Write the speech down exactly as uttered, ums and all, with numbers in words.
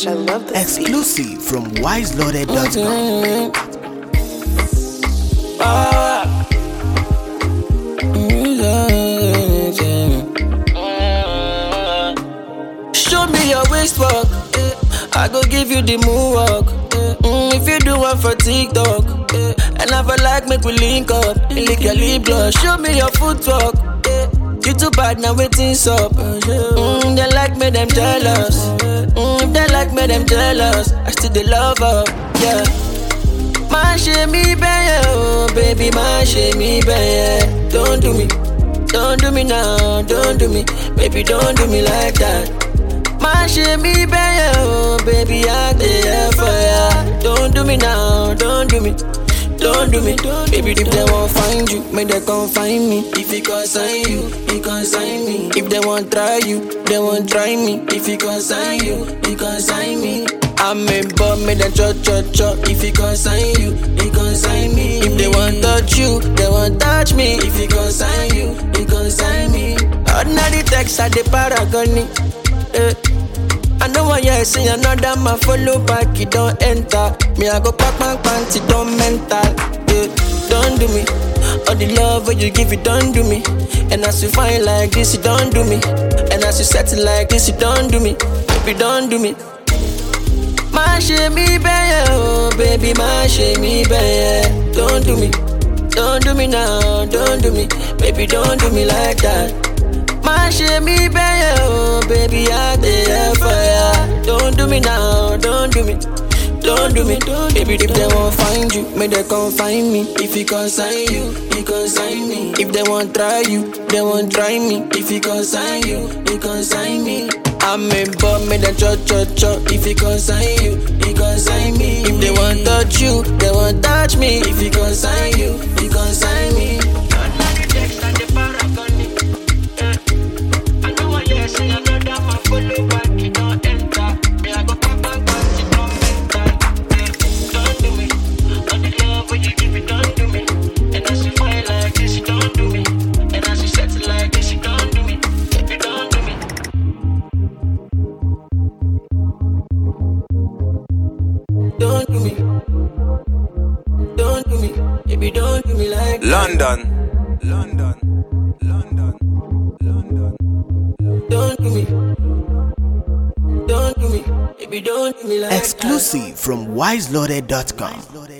gosh, I love this beat. Exclusive from wise loaded dot com. Show me your waist walk, I go give you the moonwalk. Mm, if you do one for TikTok, and I feel like make we link up, lick your lip gloss. Show me your footwork, you too bad now waiting's up. Mm, they like me, them jealous. Mm, if they like me, them jealous. I still the love up, yeah. Man, shame me, baby, oh baby, man, shame me, baby. Don't do me, don't do me now, don't do me, baby, don't do me like that. Man, shame me, baby, oh baby, I there for ya. Don't do me now, don't do me. Don't do me, baby. If they won't find you, may they come find me. If he consign you, he consign me. If they won't try you, they won't try me. If he consign you, he consign me. I'm a bum, may they cho cho cho. If he consign you, he consign me. If they won't touch you, they won't touch me. If he consign you, he consign me. Ordinary text at the paragoni. Eh. I know why you say another man follow back, you don't enter. Me, I go pack my pants, it don't mental. Yeah, don't do me. All the love when you give it, don't do me. And as you find like this, you don't do me. And as you settle like this, you don't do me. Baby, don't do me. My shame me, baby, oh baby, my shame me, baby. Don't do me, don't do me now, don't do me. Baby, don't do me like that. My shame me, baby, oh baby, I there for ya. Don't do me now, don't do me, don't do me, don't baby. If they won't find you, may they come find me. If he consign you, he consign me. If they won't try you, they won't try me. If he consign you, he consign me. I'm a bum, may they cho cho cho. If he consign you, he consign me. If they won't touch you, they won't touch me. If he consign you, he consign me. Don't do me, don't do me, baby, don't do me like that. London, London, London, London. Don't do me, don't do me, baby, don't do me like that. Exclusive from wise loaded dot com.